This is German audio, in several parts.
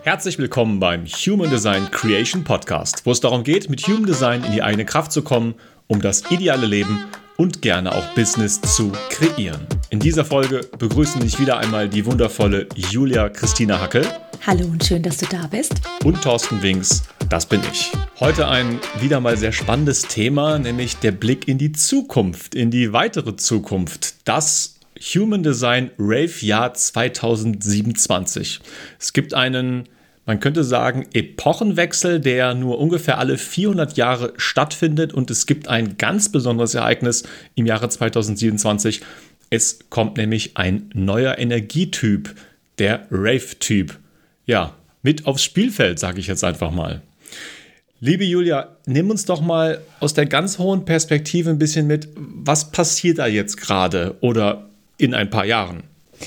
Herzlich willkommen beim Human Design Creation Podcast, wo es darum geht, mit Human Design in die eigene Kraft zu kommen, um das ideale Leben und gerne auch Business zu kreieren. In dieser Folge begrüßen dich wieder einmal die wundervolle Julia Christina Hackel. Hallo und schön, dass du da bist. Und Thorsten Winks, das bin ich. Heute ein wieder mal sehr spannendes Thema, nämlich der Blick in die Zukunft, in die weitere Zukunft. Das Human Design Rave Jahr 2027. Es gibt einen, man könnte sagen, Epochenwechsel, der nur ungefähr alle 400 Jahre stattfindet, und es gibt ein ganz besonderes Ereignis im Jahre 2027. Es kommt nämlich ein neuer Energietyp, der Rave-Typ. Ja, mit aufs Spielfeld, sage ich jetzt einfach mal. Liebe Julia, nimm uns doch mal aus der ganz hohen Perspektive ein bisschen mit, was passiert da jetzt gerade oder in ein paar Jahren?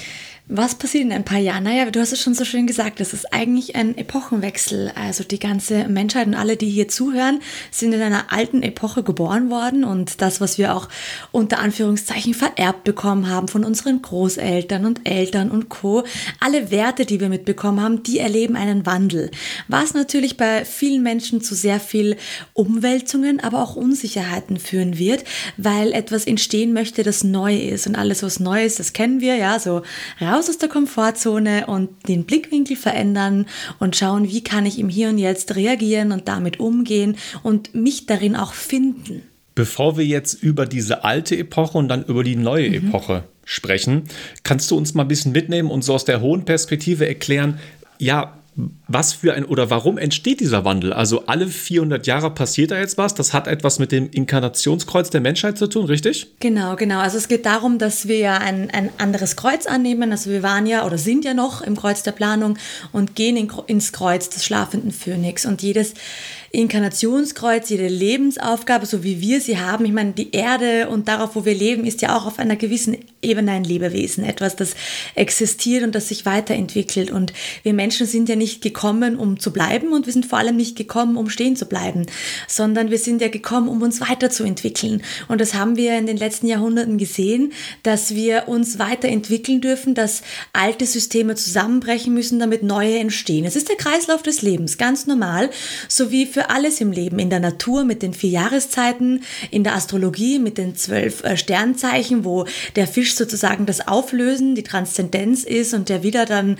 Was passiert in ein paar Jahren? Naja, du hast es schon so schön gesagt, das ist eigentlich ein Epochenwechsel. Also die ganze Menschheit und alle, die hier zuhören, sind in einer alten Epoche geboren worden, und das, was wir auch unter Anführungszeichen vererbt bekommen haben von unseren Großeltern und Eltern und Co., alle Werte, die wir mitbekommen haben, die erleben einen Wandel. Was natürlich bei vielen Menschen zu sehr viel Umwälzungen, aber auch Unsicherheiten führen wird, weil etwas entstehen möchte, das neu ist, und alles, was neu ist, das kennen wir, ja, so raus aus der Komfortzone und den Blickwinkel verändern und schauen, wie kann ich im Hier und Jetzt reagieren und damit umgehen und mich darin auch finden. Bevor wir jetzt über diese alte Epoche und dann über die neue Epoche sprechen, kannst du uns mal ein bisschen mitnehmen und so aus der hohen Perspektive erklären, ja, was für ein oder warum entsteht dieser Wandel? Also alle 400 Jahre passiert da jetzt was. Das hat etwas mit dem Inkarnationskreuz der Menschheit zu tun, richtig? Genau. Also es geht darum, dass wir ja ein anderes Kreuz annehmen. Also wir waren ja oder sind ja noch im Kreuz der Planung und gehen ins Kreuz des schlafenden Phönix. Und jedes Inkarnationskreuz, jede Lebensaufgabe, so wie wir sie haben, ich meine, die Erde und darauf, wo wir leben, ist ja auch auf einer gewissen Ebene ein Lebewesen, etwas, das existiert und das sich weiterentwickelt. Und wir Menschen sind ja nicht gekommen, um zu bleiben, und wir sind vor allem nicht gekommen, um stehen zu bleiben, sondern wir sind ja gekommen, um uns weiterzuentwickeln. Und das haben wir in den letzten Jahrhunderten gesehen, dass wir uns weiterentwickeln dürfen, dass alte Systeme zusammenbrechen müssen, damit neue entstehen. Es ist der Kreislauf des Lebens, ganz normal, so wie für alles im Leben, in der Natur mit den 4 Jahreszeiten, in der Astrologie mit den 12 Sternzeichen, wo der Fisch sozusagen das Auflösen, die Transzendenz ist und der wieder dann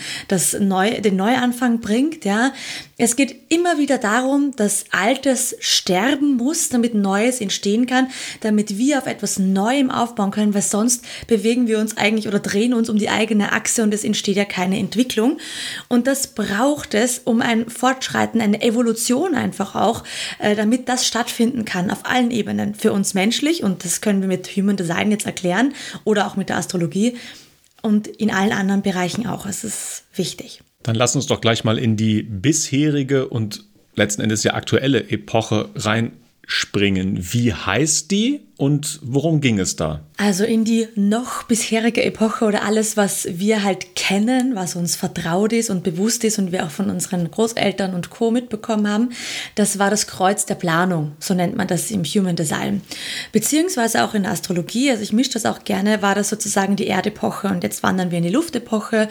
den Neuanfang bringt. Ja. Es geht immer wieder darum, dass Altes sterben muss, damit Neues entstehen kann, damit wir auf etwas Neuem aufbauen können, weil sonst bewegen wir uns eigentlich oder drehen uns um die eigene Achse und es entsteht ja keine Entwicklung. Und das braucht es, um ein Fortschreiten, eine Evolution einfach auch, damit das stattfinden kann auf allen Ebenen. Für uns menschlich, und das können wir mit Human Design jetzt erklären oder auch mit der Astrologie, und in allen anderen Bereichen auch. Es ist wichtig. Dann lass uns doch gleich mal in die bisherige und letzten Endes ja aktuelle Epoche reinspringen. Wie heißt die und worum ging es da? Also in die noch bisherige Epoche oder alles, was wir halt kennen, was uns vertraut ist und bewusst ist und wir auch von unseren Großeltern und Co. mitbekommen haben, das war das Kreuz der Planung, so nennt man das im Human Design. Beziehungsweise auch in der Astrologie, also ich mische das auch gerne, war das sozusagen die Erdepoche, und jetzt wandern wir in die Luftepoche.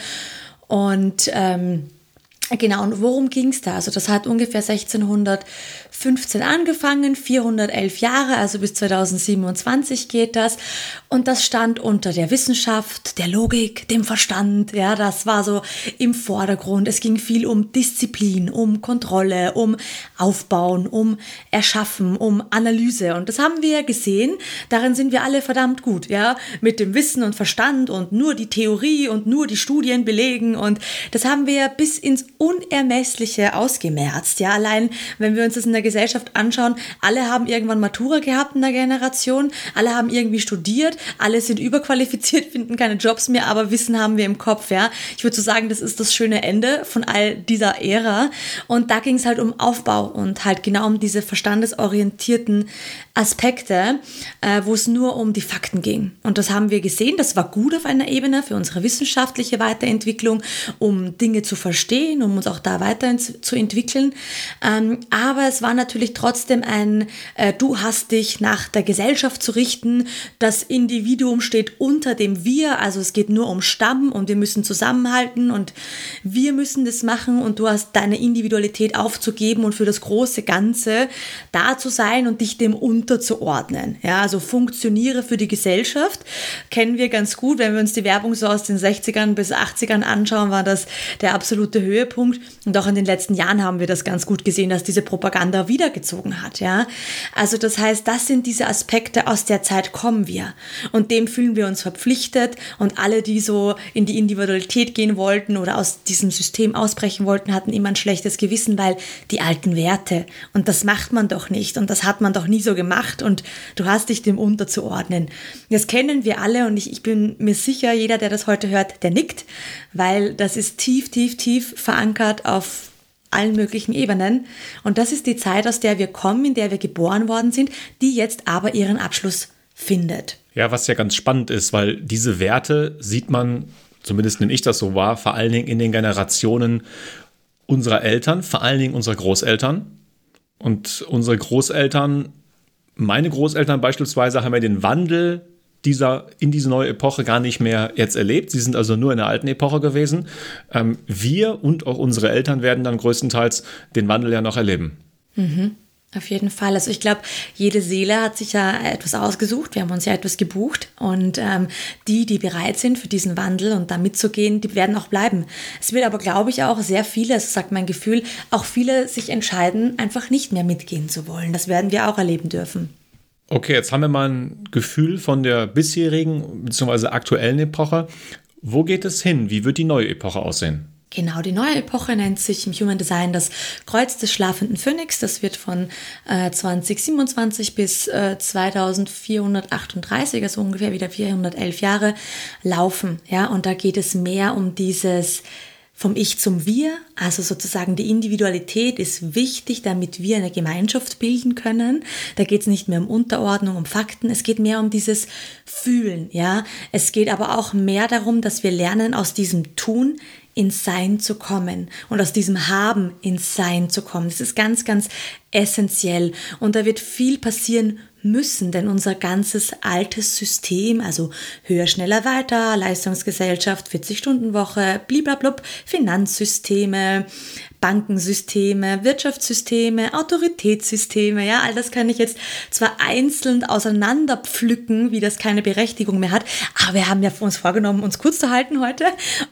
Und genau, und worum ging es da? Also das hat ungefähr 1615 angefangen, 411 Jahre, also bis 2027 geht das. Und das stand unter der Wissenschaft, der Logik, dem Verstand. Ja, das war so im Vordergrund. Es ging viel um Disziplin, um Kontrolle, um Aufbauen, um Erschaffen, um Analyse. Und das haben wir ja gesehen. Darin sind wir alle verdammt gut, ja, mit dem Wissen und Verstand und nur die Theorie und nur die Studien belegen. Und das haben wir ja bis ins Unermessliche ausgemerzt. Ja, allein, wenn wir uns das in der Gesellschaft anschauen, alle haben irgendwann Matura gehabt in der Generation, alle haben irgendwie studiert, alle sind überqualifiziert, finden keine Jobs mehr, aber Wissen haben wir im Kopf. Ja, ich würde so sagen, das ist das schöne Ende von all dieser Ära. Und da ging es halt um Aufbau und halt genau um diese verstandesorientierten Aspekte, wo es nur um die Fakten ging. Und das haben wir gesehen, das war gut auf einer Ebene für unsere wissenschaftliche Weiterentwicklung, um Dinge zu verstehen, um um uns auch da weiter zu entwickeln. Aber es war natürlich trotzdem du hast dich nach der Gesellschaft zu richten. Das Individuum steht unter dem Wir, also es geht nur um Stamm und wir müssen zusammenhalten und wir müssen das machen und du hast deine Individualität aufzugeben und für das große Ganze da zu sein und dich dem unterzuordnen. Ja, also funktioniere für die Gesellschaft. Kennen wir ganz gut, wenn wir uns die Werbung so aus den 60ern bis 80ern anschauen, war das der absolute Höhepunkt. Und auch in den letzten Jahren haben wir das ganz gut gesehen, dass diese Propaganda wiedergezogen hat. Ja? Also das heißt, das sind diese Aspekte, aus der Zeit kommen wir. Und dem fühlen wir uns verpflichtet. Und alle, die so in die Individualität gehen wollten oder aus diesem System ausbrechen wollten, hatten immer ein schlechtes Gewissen, weil die alten Werte. Und das macht man doch nicht. Und das hat man doch nie so gemacht. Und du hast dich dem unterzuordnen. Das kennen wir alle und ich bin mir sicher, jeder, der das heute hört, der nickt, weil das ist tief, tief, tief verankert auf allen möglichen Ebenen. Und das ist die Zeit, aus der wir kommen, in der wir geboren worden sind, die jetzt aber ihren Abschluss findet. Ja, was ja ganz spannend ist, weil diese Werte sieht man, zumindest nehme ich das so wahr, vor allen Dingen in den Generationen unserer Eltern, vor allen Dingen unserer Großeltern. Und unsere Großeltern, meine Großeltern beispielsweise, haben ja den Wandel in diese neue Epoche gar nicht mehr jetzt erlebt. Sie sind also nur in der alten Epoche gewesen. Wir und auch unsere Eltern werden dann größtenteils den Wandel ja noch erleben. Mhm. Auf jeden Fall. Also ich glaube, jede Seele hat sich ja etwas ausgesucht. Wir haben uns ja etwas gebucht und die bereit sind für diesen Wandel und da mitzugehen, die werden auch bleiben. Es wird aber, glaube ich, auch sehr viele, das sagt mein Gefühl, auch viele sich entscheiden, einfach nicht mehr mitgehen zu wollen. Das werden wir auch erleben dürfen. Okay, jetzt haben wir mal ein Gefühl von der bisherigen bzw. aktuellen Epoche. Wo geht es hin? Wie wird die neue Epoche aussehen? Genau, die neue Epoche nennt sich im Human Design das Kreuz des schlafenden Phönix. Das wird von 2027 bis 2438, also ungefähr wieder 411 Jahre, laufen. Ja, und da geht es mehr um dieses vom Ich zum Wir, also sozusagen die Individualität ist wichtig, damit wir eine Gemeinschaft bilden können. Da geht es nicht mehr um Unterordnung, um Fakten, es geht mehr um dieses Fühlen. Ja? Es geht aber auch mehr darum, dass wir lernen, aus diesem Tun ins Sein zu kommen und aus diesem Haben ins Sein zu kommen. Das ist ganz, ganz essentiell und da wird viel passieren müssen, denn unser ganzes altes System, also höher, schneller, weiter, Leistungsgesellschaft, 40-Stunden-Woche, bliblablub, Finanzsysteme, Bankensysteme, Wirtschaftssysteme, Autoritätssysteme, ja, all das kann ich jetzt zwar einzeln auseinander pflücken, wie das keine Berechtigung mehr hat, aber wir haben ja uns vorgenommen, uns kurz zu halten heute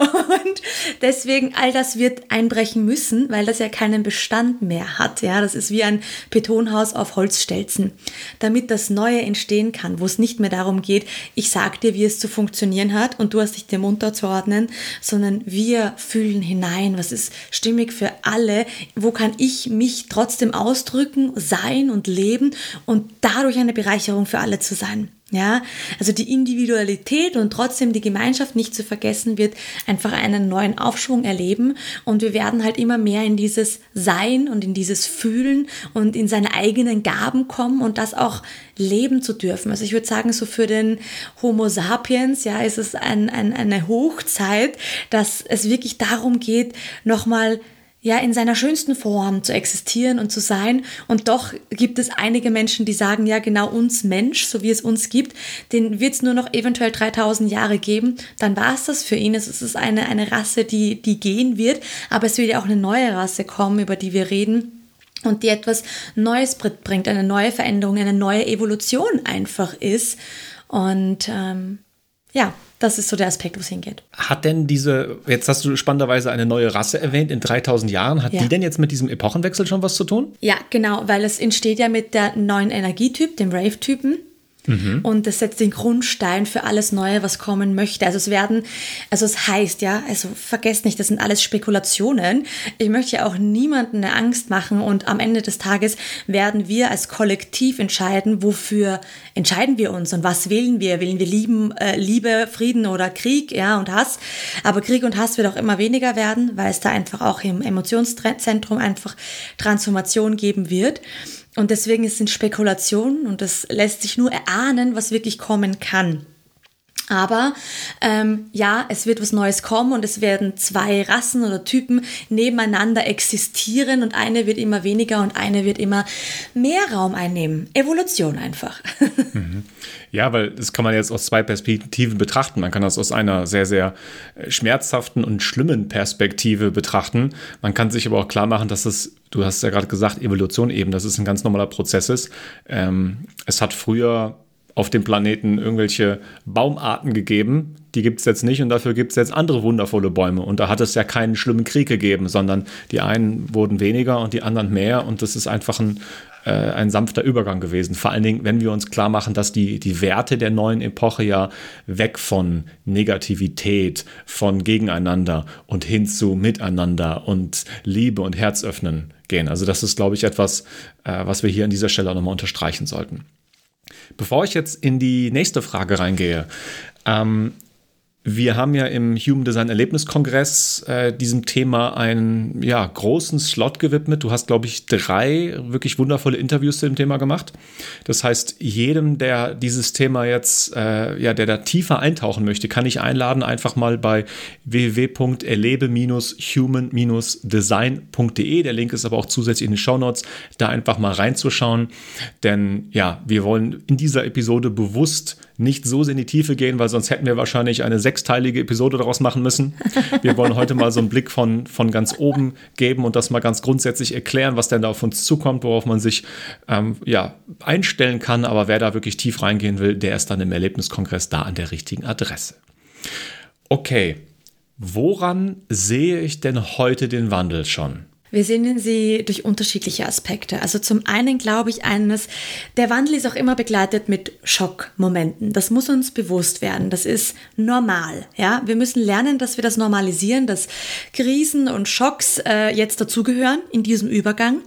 und deswegen all das wird einbrechen müssen, weil das ja keinen Bestand mehr hat, ja, das ist wie ein Betonhaus auf Holzstelzen. Damit das Neue entstehen kann, wo es nicht mehr darum geht, ich sag dir, wie es zu funktionieren hat und du hast dich dem unterzuordnen, sondern wir fühlen hinein, was ist stimmig für alle, wo kann ich mich trotzdem ausdrücken, sein und leben und dadurch eine Bereicherung für alle zu sein. Ja, also die Individualität und trotzdem die Gemeinschaft nicht zu vergessen, wird einfach einen neuen Aufschwung erleben und wir werden halt immer mehr in dieses Sein und in dieses Fühlen und in seine eigenen Gaben kommen und das auch leben zu dürfen. Also ich würde sagen, so für den Homo sapiens, ja, ist es eine Hochzeit, dass es wirklich darum geht, nochmal in seiner schönsten Form zu existieren und zu sein. Und doch gibt es einige Menschen, die sagen, ja genau uns Mensch, so wie es uns gibt, den wird es nur noch eventuell 3000 Jahre geben. Dann war es das für ihn. Es ist eine Rasse, die gehen wird. Aber es wird ja auch eine neue Rasse kommen, über die wir reden. Und die etwas Neues bringt, eine neue Veränderung, eine neue Evolution einfach ist. Und das ist so der Aspekt, wo es hingeht. Hat denn jetzt hast du spannenderweise eine neue Rasse erwähnt, in 3000 Jahren, hat die denn jetzt mit diesem Epochenwechsel schon was zu tun? Ja, genau, weil es entsteht ja mit der neuen Energietyp, dem Rave-Typen. Und das setzt den Grundstein für alles Neue, was kommen möchte. Also es heißt, ja, also vergesst nicht, das sind alles Spekulationen. Ich möchte ja auch niemandem eine Angst machen und am Ende des Tages werden wir als Kollektiv entscheiden, wofür entscheiden wir uns und was wählen wir? Wählen wir Liebe, Frieden oder Krieg, ja, und Hass? Aber Krieg und Hass wird auch immer weniger werden, weil es da einfach auch im Emotionszentrum einfach Transformation geben wird. Und deswegen sind Spekulationen und das lässt sich nur erahnen, was wirklich kommen kann. Aber ja, es wird was Neues kommen und es werden 2 Rassen oder Typen nebeneinander existieren und eine wird immer weniger und eine wird immer mehr Raum einnehmen. Evolution einfach. Ja, weil das kann man jetzt aus 2 Perspektiven betrachten. Man kann das aus einer sehr, sehr schmerzhaften und schlimmen Perspektive betrachten. Man kann sich aber auch klar machen, dass es, du hast ja gerade gesagt, Evolution eben, dass es ein ganz normaler Prozess ist. Es hat früher auf dem Planeten irgendwelche Baumarten gegeben, die gibt es jetzt nicht und dafür gibt es jetzt andere wundervolle Bäume. Und da hat es ja keinen schlimmen Krieg gegeben, sondern die einen wurden weniger und die anderen mehr und das ist einfach ein sanfter Übergang gewesen. Vor allen Dingen, wenn wir uns klar machen, dass die Werte der neuen Epoche ja weg von Negativität, von Gegeneinander und hin zu Miteinander und Liebe und Herzöffnen gehen. Also das ist, glaube ich, etwas, was wir hier an dieser Stelle auch nochmal unterstreichen sollten. Bevor ich jetzt in die nächste Frage reingehe, wir haben ja im Human Design Erlebniskongress diesem Thema einen großen Slot gewidmet. Du hast, glaube ich, 3 wirklich wundervolle Interviews zu dem Thema gemacht. Das heißt, jedem, der dieses Thema jetzt, der da tiefer eintauchen möchte, kann ich einladen, einfach mal bei www.erlebe-human-design.de. Der Link ist aber auch zusätzlich in den Shownotes, da einfach mal reinzuschauen. Denn ja, wir wollen in dieser Episode bewusst nicht so in die Tiefe gehen, weil sonst hätten wir wahrscheinlich eine 6-teilige Episode daraus machen müssen. Wir wollen heute mal so einen Blick von ganz oben geben und das mal ganz grundsätzlich erklären, was denn da auf uns zukommt, worauf man sich einstellen kann. Aber wer da wirklich tief reingehen will, der ist dann im Erlebniskongress da an der richtigen Adresse. Okay, woran sehe ich denn heute den Wandel schon? Wir sehen sie durch unterschiedliche Aspekte. Also zum einen glaube ich der Wandel ist auch immer begleitet mit Schockmomenten. Das muss uns bewusst werden. Das ist normal. Ja? Wir müssen lernen, dass wir das normalisieren, dass Krisen und Schocks jetzt dazugehören in diesem Übergang.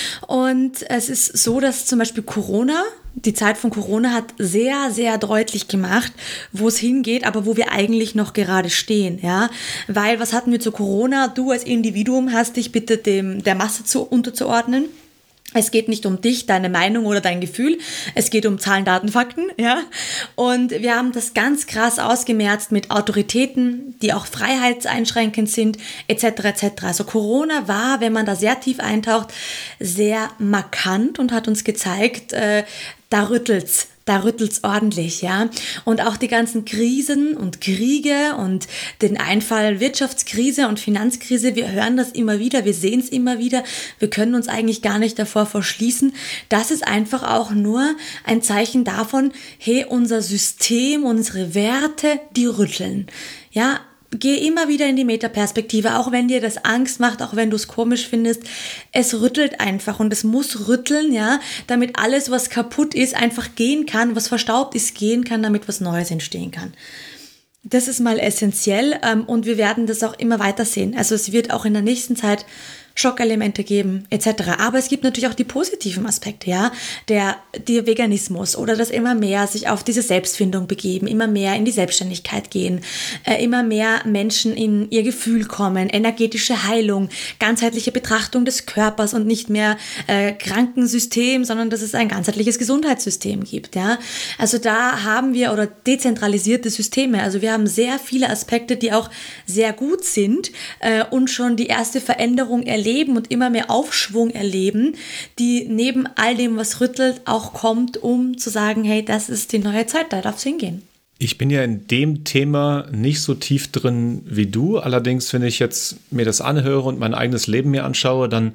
Und es ist so, dass zum Beispiel die Zeit von Corona hat sehr, sehr deutlich gemacht, wo es hingeht, aber wo wir eigentlich noch gerade stehen. Ja? Weil, was hatten wir zu Corona? Du als Individuum hast dich bitte der Masse unterzuordnen. Es geht nicht um dich, deine Meinung oder dein Gefühl. Es geht um Zahlen, Daten, Fakten. Ja? Und wir haben das ganz krass ausgemerzt mit Autoritäten, die auch freiheitseinschränkend sind, etc. etc. Also Corona war, wenn man da sehr tief eintaucht, sehr markant und hat uns gezeigt, da rüttelt's ordentlich, ja. Und auch die ganzen Krisen und Kriege und den Einfall Wirtschaftskrise und Finanzkrise, wir hören das immer wieder, wir sehen es immer wieder, wir können uns eigentlich gar nicht davor verschließen. Das ist einfach auch nur ein Zeichen davon, hey, unser System, unsere Werte, die rütteln, ja. Geh immer wieder in die Metaperspektive, auch wenn dir das Angst macht, auch wenn du es komisch findest. Es rüttelt einfach und es muss rütteln, ja, damit alles, was kaputt ist, einfach gehen kann, was verstaubt ist, gehen kann, damit was Neues entstehen kann. Das ist mal essentiell und wir werden das auch immer weiter sehen. Also es wird auch in der nächsten Zeit Schockelemente geben, etc. Aber es gibt natürlich auch die positiven Aspekte, ja, der Veganismus oder das immer mehr sich auf diese Selbstfindung begeben, immer mehr in die Selbstständigkeit gehen, immer mehr Menschen in ihr Gefühl kommen, energetische Heilung, ganzheitliche Betrachtung des Körpers und nicht mehr Krankensystem, sondern dass es ein ganzheitliches Gesundheitssystem gibt, ja. Also da haben wir, oder dezentralisierte Systeme, also wir haben sehr viele Aspekte, die auch sehr gut sind und schon die erste Veränderung erleben und immer mehr Aufschwung erleben, die neben all dem, was rüttelt, auch kommt, um zu sagen, hey, das ist die neue Zeit, da darf es hingehen. Ich bin ja in dem Thema nicht so tief drin wie du, allerdings, wenn ich jetzt mir das anhöre und mein eigenes Leben mir anschaue, dann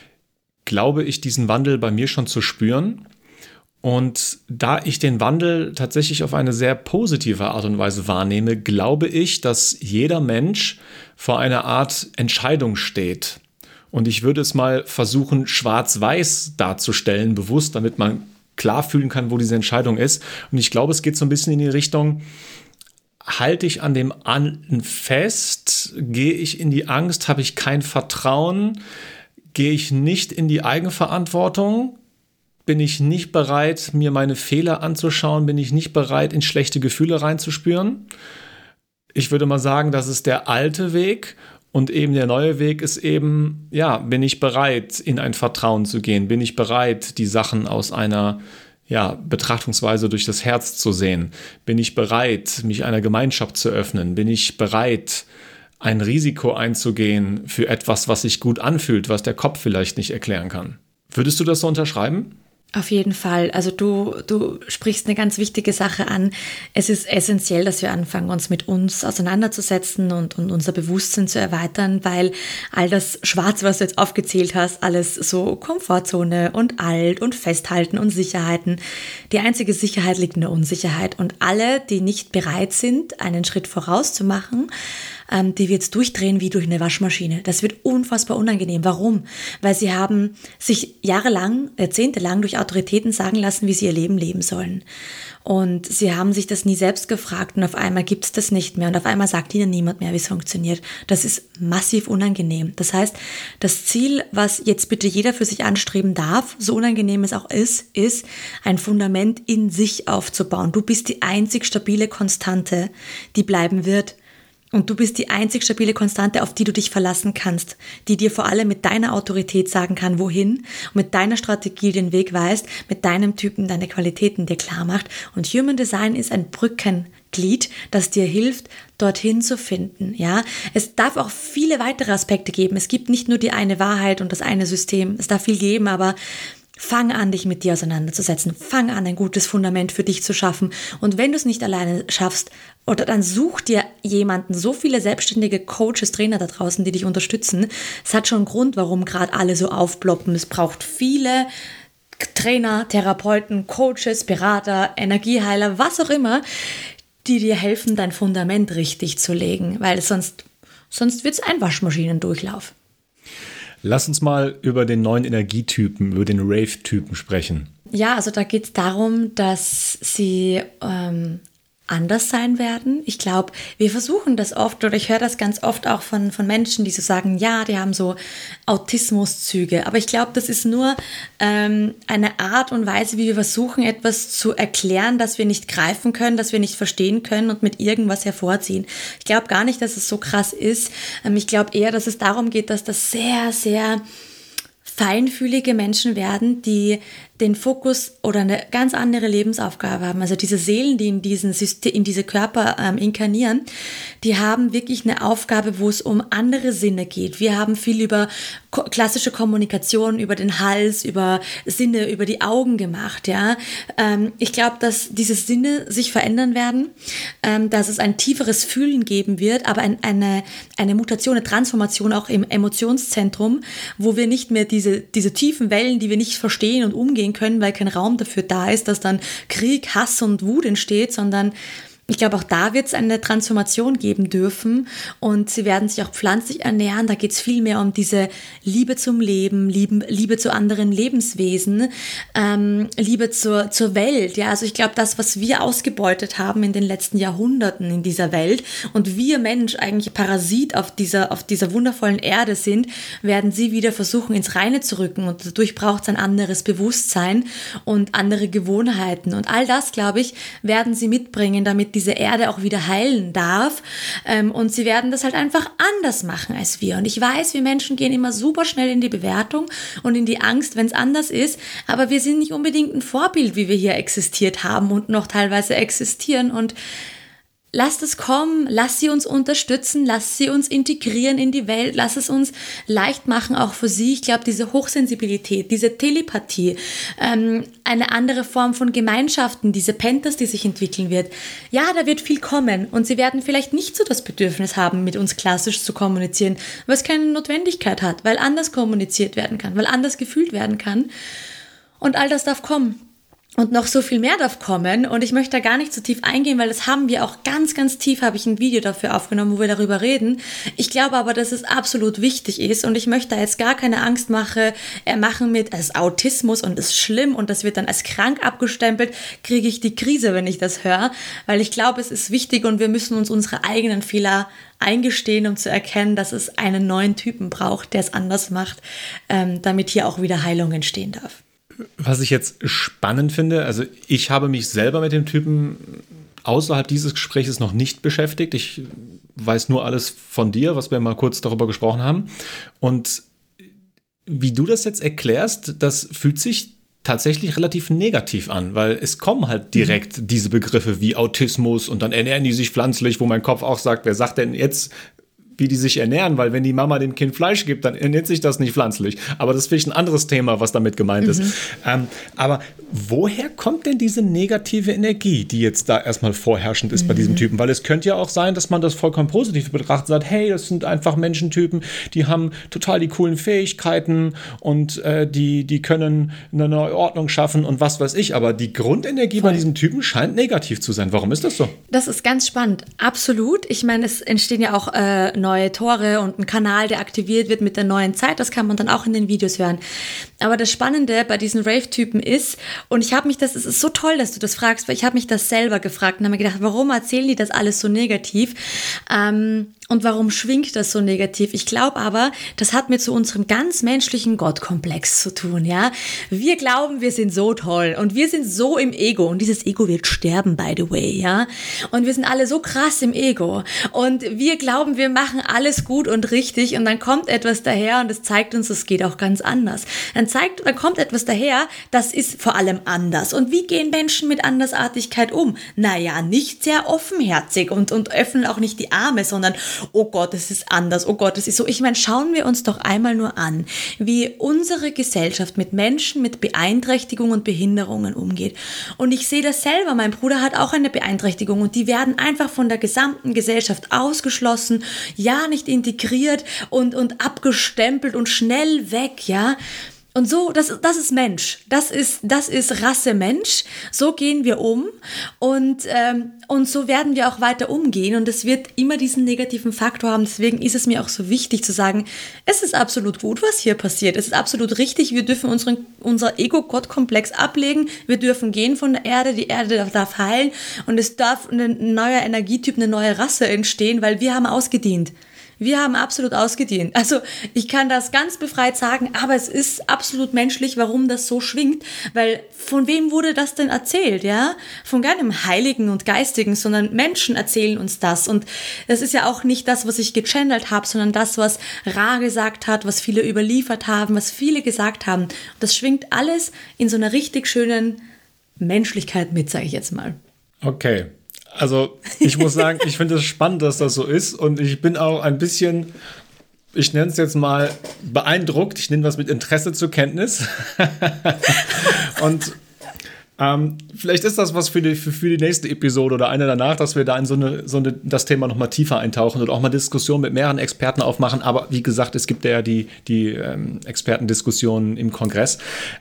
glaube ich, diesen Wandel bei mir schon zu spüren. Und da ich den Wandel tatsächlich auf eine sehr positive Art und Weise wahrnehme, glaube ich, dass jeder Mensch vor einer Art Entscheidung steht. Und ich würde es mal versuchen, schwarz-weiß darzustellen, bewusst, damit man klar fühlen kann, wo diese Entscheidung ist. Und ich glaube, es geht so ein bisschen in die Richtung, halte ich an dem Alten fest? Gehe ich in die Angst? Habe ich kein Vertrauen? Gehe ich nicht in die Eigenverantwortung? Bin ich nicht bereit, mir meine Fehler anzuschauen? Bin ich nicht bereit, in schlechte Gefühle reinzuspüren? Ich würde mal sagen, das ist der alte Weg. Und eben der neue Weg ist eben, ja, bin ich bereit, in ein Vertrauen zu gehen? Bin ich bereit, die Sachen aus einer Betrachtungsweise durch das Herz zu sehen? Bin ich bereit, mich einer Gemeinschaft zu öffnen? Bin ich bereit, ein Risiko einzugehen für etwas, was sich gut anfühlt, was der Kopf vielleicht nicht erklären kann? Würdest du das so unterschreiben? Auf jeden Fall. Also du sprichst eine ganz wichtige Sache an. Es ist essentiell, dass wir anfangen, uns mit uns auseinanderzusetzen und unser Bewusstsein zu erweitern, weil all das Schwarze, was du jetzt aufgezählt hast, alles so Komfortzone und alt und Festhalten und Sicherheiten. Die einzige Sicherheit liegt in der Unsicherheit. Und alle, die nicht bereit sind, einen Schritt voraus zu machen, die wird es durchdrehen wie durch eine Waschmaschine. Das wird unfassbar unangenehm. Warum? Weil sie haben sich jahrelang, jahrzehntelang durch Autoritäten sagen lassen, wie sie ihr Leben leben sollen. Und sie haben sich das nie selbst gefragt und auf einmal gibt es das nicht mehr und auf einmal sagt ihnen niemand mehr, wie es funktioniert. Das ist massiv unangenehm. Das heißt, das Ziel, was jetzt bitte jeder für sich anstreben darf, so unangenehm es auch ist ein Fundament in sich aufzubauen. Du bist die einzig stabile Konstante, die bleiben wird. Und du bist die einzig stabile Konstante, auf die du dich verlassen kannst, die dir vor allem mit deiner Autorität sagen kann, wohin, und mit deiner Strategie den Weg weist, mit deinem Typen deine Qualitäten dir klar macht. Und Human Design ist ein Brückenglied, das dir hilft, dorthin zu finden. Ja, es darf auch viele weitere Aspekte geben. Es gibt nicht nur die eine Wahrheit und das eine System. Es darf viel geben, aber fang an, dich mit dir auseinanderzusetzen. Fang an, ein gutes Fundament für dich zu schaffen. Und wenn du es nicht alleine schaffst, oder dann such dir jemanden, so viele selbstständige Coaches, Trainer da draußen, die dich unterstützen. Es hat schon einen Grund, warum gerade alle so aufploppen. Es braucht viele Trainer, Therapeuten, Coaches, Berater, Energieheiler, was auch immer, die dir helfen, dein Fundament richtig zu legen, weil sonst wird es ein Waschmaschinendurchlauf. Lass uns mal über den neuen Energietypen, über den Rave-Typen sprechen. Ja, also da geht es darum, dass sie anders sein werden. Ich glaube, wir versuchen das oft, oder ich höre das ganz oft auch von Menschen, die so sagen, ja, die haben so Autismuszüge. Aber ich glaube, das ist nur eine Art und Weise, wie wir versuchen, etwas zu erklären, das wir nicht greifen können, das wir nicht verstehen können und mit irgendwas hervorziehen. Ich glaube gar nicht, dass es so krass ist. Ich glaube eher, dass es darum geht, dass das sehr, sehr feinfühlige Menschen werden, die den Fokus oder eine ganz andere Lebensaufgabe haben. Also diese Seelen, die in diese Körper inkarnieren, die haben wirklich eine Aufgabe, wo es um andere Sinne geht. Wir haben viel über klassische Kommunikation, über den Hals, über Sinne, über die Augen gemacht. Ja, ich glaube, dass diese Sinne sich verändern werden, dass es ein tieferes Fühlen geben wird, aber eine Mutation, eine Transformation auch im Emotionszentrum, wo wir nicht mehr diese tiefen Wellen, die wir nicht verstehen und umgehen können, weil kein Raum dafür da ist, dass dann Krieg, Hass und Wut entsteht, sondern ich glaube, auch da wird es eine Transformation geben dürfen und sie werden sich auch pflanzlich ernähren. Da geht es viel mehr um diese Liebe zum Leben, Liebe zu anderen Lebenswesen, Liebe zur Welt. Ja, also ich glaube, das, was wir ausgebeutet haben in den letzten Jahrhunderten in dieser Welt und wir Mensch eigentlich Parasit auf dieser wundervollen Erde sind, werden sie wieder versuchen, ins Reine zu rücken und dadurch braucht es ein anderes Bewusstsein und andere Gewohnheiten und all das, glaube ich, werden sie mitbringen, damit diese Erde auch wieder heilen darf und sie werden das halt einfach anders machen als wir und ich weiß, wir Menschen gehen immer super schnell in die Bewertung und in die Angst, wenn es anders ist, aber wir sind nicht unbedingt ein Vorbild, wie wir hier existiert haben und noch teilweise existieren und lasst es kommen, lasst sie uns unterstützen, lasst sie uns integrieren in die Welt, lasst es uns leicht machen, auch für sie. Ich glaube, diese Hochsensibilität, diese Telepathie, eine andere Form von Gemeinschaften, diese Pentas, die sich entwickeln wird. Ja, da wird viel kommen und sie werden vielleicht nicht so das Bedürfnis haben, mit uns klassisch zu kommunizieren, weil es keine Notwendigkeit hat, weil anders kommuniziert werden kann, weil anders gefühlt werden kann. Und all das darf kommen. Und noch so viel mehr darf kommen und ich möchte da gar nicht so tief eingehen, weil das haben wir auch ganz, ganz tief, habe ich ein Video dafür aufgenommen, wo wir darüber reden. Ich glaube aber, dass es absolut wichtig ist und ich möchte da jetzt gar keine Angst machen mit als Autismus und ist schlimm und das wird dann als krank abgestempelt, kriege ich die Krise, wenn ich das höre, weil ich glaube, es ist wichtig und wir müssen uns unsere eigenen Fehler eingestehen, um zu erkennen, dass es einen neuen Typen braucht, der es anders macht, damit hier auch wieder Heilung entstehen darf. Was ich jetzt spannend finde, also ich habe mich selber mit dem Typen außerhalb dieses Gesprächs noch nicht beschäftigt. Ich weiß nur alles von dir, was wir mal kurz darüber gesprochen haben. Und wie du das jetzt erklärst, das fühlt sich tatsächlich relativ negativ an, weil es kommen halt direkt diese Begriffe wie Autismus und dann ernähren die sich pflanzlich, wo mein Kopf auch sagt, wer sagt denn jetzt, wie die sich ernähren, weil wenn die Mama dem Kind Fleisch gibt, dann ernährt sich das nicht pflanzlich. Aber das ist vielleicht ein anderes Thema, was damit gemeint ist. Aber woher kommt denn diese negative Energie, die jetzt da erstmal vorherrschend ist bei diesem Typen? Weil es könnte ja auch sein, dass man das vollkommen positiv betrachtet, sagt, hey, das sind einfach Menschentypen, die haben total die coolen Fähigkeiten und die können eine neue Ordnung schaffen und was weiß ich. Aber die Grundenergie bei diesem Typen scheint negativ zu sein. Warum ist das so? Das ist ganz spannend. Absolut. Ich meine, es entstehen ja auch neue Tore und ein Kanal, der aktiviert wird mit der neuen Zeit. Das kann man dann auch in den Videos hören. Aber das Spannende bei diesen Rave-Typen ist, und es ist so toll, dass du das fragst, weil ich habe mich das selber gefragt und habe mir gedacht, warum erzählen die das alles so negativ? Und warum schwingt das so negativ? Ich glaube aber, das hat mit so unserem ganz menschlichen Gottkomplex zu tun, ja. Wir glauben, wir sind so toll und wir sind so im Ego und dieses Ego wird sterben, by the way, ja. Und wir sind alle so krass im Ego und wir glauben, wir machen alles gut und richtig und dann kommt etwas daher und es zeigt uns, es geht auch ganz anders. Dann kommt etwas daher, das ist vor allem anders. Und wie gehen Menschen mit Andersartigkeit um? Naja, nicht sehr offenherzig und öffnen auch nicht die Arme, sondern oh Gott, es ist anders, oh Gott, es ist so. Ich meine, schauen wir uns doch einmal nur an, wie unsere Gesellschaft mit Menschen mit Beeinträchtigungen und Behinderungen umgeht. Und ich sehe das selber, mein Bruder hat auch eine Beeinträchtigung und die werden einfach von der gesamten Gesellschaft ausgeschlossen, ja, nicht integriert und abgestempelt und schnell weg, ja. Und so, das ist Mensch, das ist Rasse Mensch, so gehen wir um und so werden wir auch weiter umgehen und es wird immer diesen negativen Faktor haben, deswegen ist es mir auch so wichtig zu sagen, es ist absolut gut, was hier passiert, es ist absolut richtig, wir dürfen unser Ego-Gott-Komplex ablegen, wir dürfen gehen von der Erde, die Erde darf heilen und es darf ein neuer Energietyp, eine neue Rasse entstehen, weil wir haben ausgedient. Wir haben absolut ausgedient. Also ich kann das ganz befreit sagen, aber es ist absolut menschlich, warum das so schwingt, weil von wem wurde das denn erzählt, ja? Von keinem Heiligen und Geistigen, sondern Menschen erzählen uns das und das ist ja auch nicht das, was ich gechannelt habe, sondern das, was Ra gesagt hat, was viele überliefert haben, was viele gesagt haben. Und das schwingt alles in so einer richtig schönen Menschlichkeit mit, sage ich jetzt mal. Okay. Also ich muss sagen, ich finde es spannend, dass das so ist und ich bin auch ein bisschen, ich nenne es jetzt mal beeindruckt, ich nehme das mit Interesse zur Kenntnis und vielleicht ist das was für die nächste Episode oder eine danach, dass wir da in das Thema nochmal tiefer eintauchen und auch mal Diskussionen mit mehreren Experten aufmachen, aber wie gesagt, es gibt ja die Expertendiskussionen im Kongress.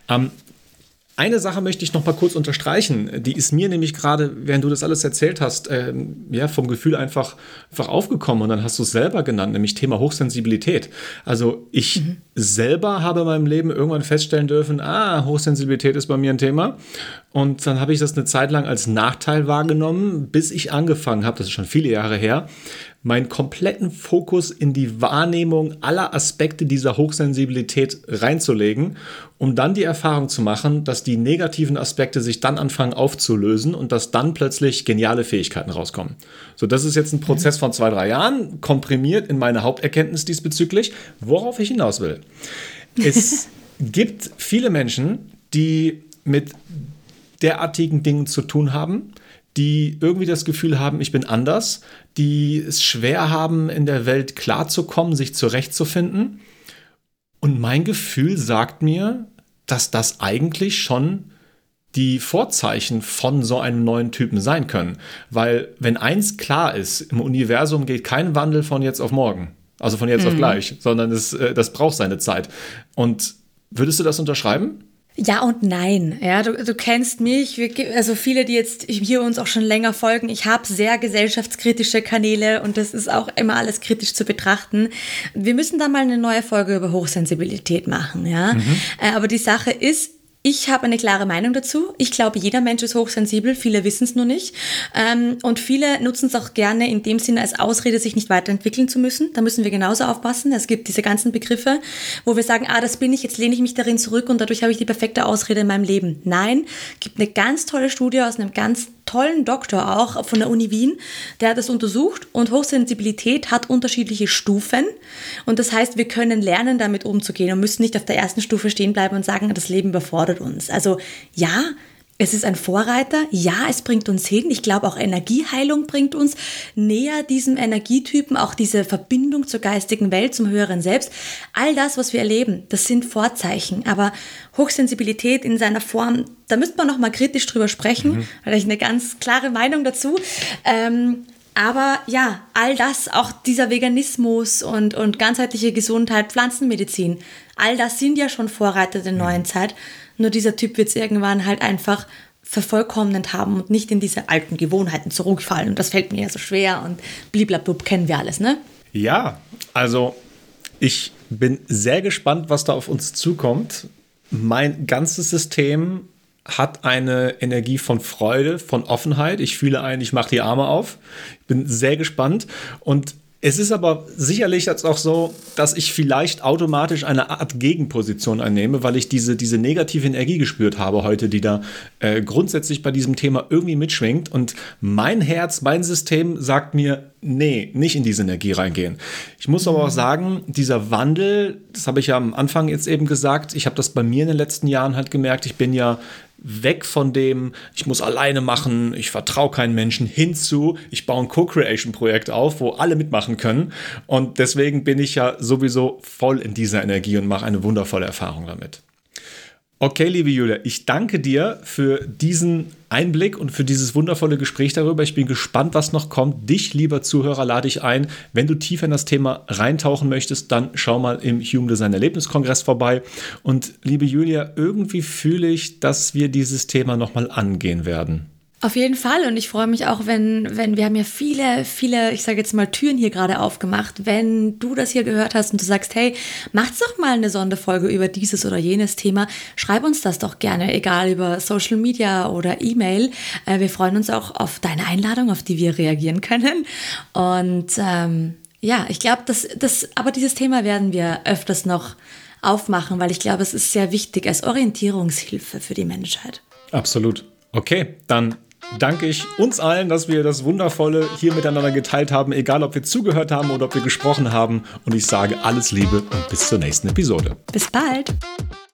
Eine Sache möchte ich noch mal kurz unterstreichen. Die ist mir nämlich gerade, während du das alles erzählt hast, vom Gefühl einfach aufgekommen. Und dann hast du es selber genannt, nämlich Thema Hochsensibilität. Also ich selber habe in meinem Leben irgendwann feststellen dürfen, Hochsensibilität ist bei mir ein Thema. Und dann habe ich das eine Zeit lang als Nachteil wahrgenommen, bis ich angefangen habe, das ist schon viele Jahre her, meinen kompletten Fokus in die Wahrnehmung aller Aspekte dieser Hochsensibilität reinzulegen, um dann die Erfahrung zu machen, dass die negativen Aspekte sich dann anfangen aufzulösen und dass dann plötzlich geniale Fähigkeiten rauskommen. So, das ist jetzt ein Prozess von 2-3 Jahren, komprimiert in meine Haupterkenntnis diesbezüglich, worauf ich hinaus will. Es gibt viele Menschen, die mit derartigen Dingen zu tun haben, die irgendwie das Gefühl haben, ich bin anders, die es schwer haben, in der Welt klarzukommen, sich zurechtzufinden. Und mein Gefühl sagt mir, dass das eigentlich schon die Vorzeichen von so einem neuen Typen sein können. Weil wenn eins klar ist, im Universum geht kein Wandel von jetzt auf morgen, also von jetzt auf gleich, sondern das braucht seine Zeit. Und würdest du das unterschreiben? Ja und nein. Ja, du kennst mich, also viele, die jetzt hier uns auch schon länger folgen, ich habe sehr gesellschaftskritische Kanäle und das ist auch immer alles kritisch zu betrachten. Wir müssen da mal eine neue Folge über Hochsensibilität machen, ja. Aber die Sache ist, ich habe eine klare Meinung dazu. Ich glaube, jeder Mensch ist hochsensibel. Viele wissen es nur nicht. Und viele nutzen es auch gerne in dem Sinne als Ausrede, sich nicht weiterentwickeln zu müssen. Da müssen wir genauso aufpassen. Es gibt diese ganzen Begriffe, wo wir sagen, das bin ich, jetzt lehne ich mich darin zurück und dadurch habe ich die perfekte Ausrede in meinem Leben. Nein, es gibt eine ganz tolle Studie aus einem ganz tollen Doktor auch von der Uni Wien, der hat das untersucht und Hochsensibilität hat unterschiedliche Stufen und das heißt, wir können lernen, damit umzugehen und müssen nicht auf der ersten Stufe stehen bleiben und sagen, das Leben überfordert uns. Also ja, es ist ein Vorreiter, ja, es bringt uns hin. Ich glaube, auch Energieheilung bringt uns näher diesem Energietypen, auch diese Verbindung zur geistigen Welt, zum höheren Selbst. All das, was wir erleben, das sind Vorzeichen. Aber Hochsensibilität in seiner Form, da müsste man noch mal kritisch drüber sprechen, weil ich eine ganz klare Meinung dazu. Aber ja, all das, auch dieser Veganismus und ganzheitliche Gesundheit, Pflanzenmedizin, all das sind ja schon Vorreiter der neuen Zeit. Nur dieser Typ wird es irgendwann halt einfach vervollkommnend haben und nicht in diese alten Gewohnheiten zurückfallen. Und das fällt mir ja so schwer und bliblablub, kennen wir alles, ne? Ja, also ich bin sehr gespannt, was da auf uns zukommt. Mein ganzes System hat eine Energie von Freude, von Offenheit. Ich fühle ich mache die Arme auf. Ich bin sehr gespannt und es ist aber sicherlich jetzt auch so, dass ich vielleicht automatisch eine Art Gegenposition einnehme, weil ich diese negative Energie gespürt habe heute, die da grundsätzlich bei diesem Thema irgendwie mitschwingt. Und mein Herz, mein System sagt mir, nee, nicht in diese Energie reingehen. Ich muss aber auch sagen, dieser Wandel, das habe ich ja am Anfang jetzt eben gesagt, ich habe das bei mir in den letzten Jahren halt gemerkt, ich bin ja weg von dem, ich muss alleine machen, ich vertraue keinen Menschen, hinzu, ich baue ein Co-Creation-Projekt auf, wo alle mitmachen können. Und deswegen bin ich ja sowieso voll in dieser Energie und mache eine wundervolle Erfahrung damit. Okay, liebe Julia, ich danke dir für diesen Einblick und für dieses wundervolle Gespräch darüber. Ich bin gespannt, was noch kommt. Dich, lieber Zuhörer, lade ich ein. Wenn du tiefer in das Thema reintauchen möchtest, dann schau mal im Human Design Erlebniskongress vorbei. Und liebe Julia, irgendwie fühle ich, dass wir dieses Thema nochmal angehen werden. Auf jeden Fall und ich freue mich auch, wenn wir haben ja viele, ich sage jetzt mal Türen hier gerade aufgemacht, wenn du das hier gehört hast und du sagst, hey, macht's doch mal eine Sonderfolge über dieses oder jenes Thema, schreib uns das doch gerne, egal über Social Media oder E-Mail. Wir freuen uns auch auf deine Einladung, auf die wir reagieren können und ja, ich glaube, aber dieses Thema werden wir öfters noch aufmachen, weil ich glaube, es ist sehr wichtig als Orientierungshilfe für die Menschheit. Absolut. Okay, dann danke ich uns allen, dass wir das Wundervolle hier miteinander geteilt haben, egal ob wir zugehört haben oder ob wir gesprochen haben. Und ich sage alles Liebe und bis zur nächsten Episode. Bis bald.